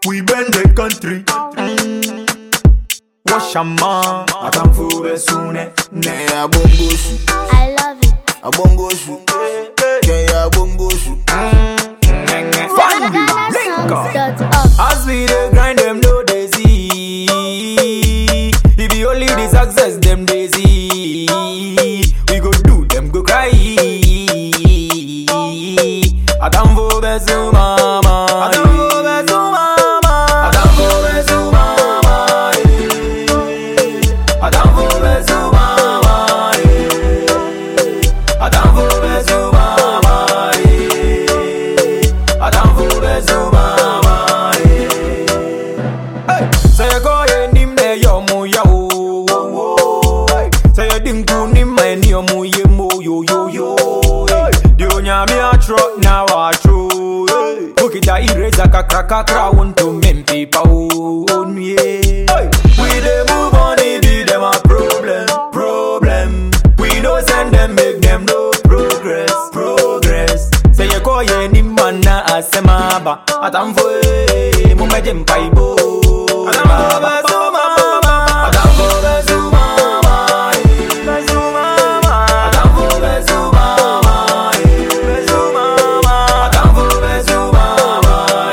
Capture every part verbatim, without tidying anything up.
we bend the country. Wash a man, I can't fool the sooner. Ne a bongo shoe, I love it. a bongo shoe, ke a bongo shoe. Finally, link up. Ghana As we dey grind them no they see. If you only the success them they see, we go do them go cry. I can't for besu mama. I can't for besu mama. I can't for besu mama. I can't for besu mama. I can't for besu mama. I can't for besu mama. Hey, say you go ye nim ne yo mo ya o. Say you dim ku nim me ni yo mo ye mo yo yo yo. Di onya mi a tro na wa tro. Look it a eraser ka crack crack want to men people on me. We dey move on it be them a problem problem. We no send them make them no progress progress. Say you call ye nim man na asema ba. Atamfo e mo me dem paibo. Atamfo besu mama. Atamfo besu mama. Besu mama. Atamfo besu mama. Besu mama. Atamfo besu mama.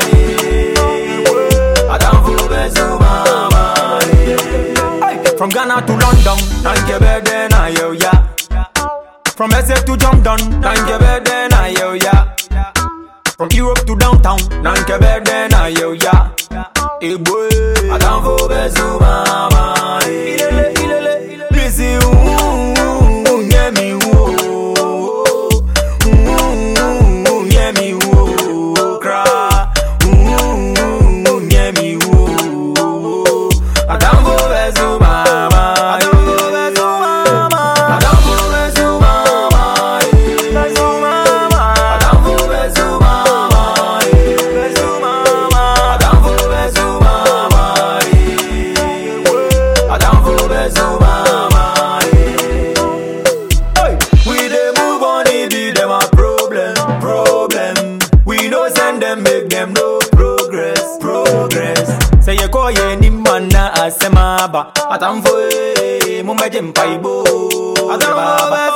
Atamfo besu mama. From Ghana to London, thank you better na yo ya. From S A to Jordan, thank you better na yo ya. From Europe to downtown, nanke bede na yo ya. Eh boy, I can't for besu mama. Ilele ilele, missy ooh, yeah me ooh, ooh, yeah me ooh, cry, ooh, yeah me ooh. I can't for besu mama. I can't for besu mama. I can't for besu mama. Besu mama. I can't for besu mama. Besu mama. I can't for besu mama. I can't for besu mama. Hey, we dey move on it be them a problem problem. We no send them make them no progress progress. Say you call ye ni man na asema ba. Atamfo e mo me dem paibo. Atamfo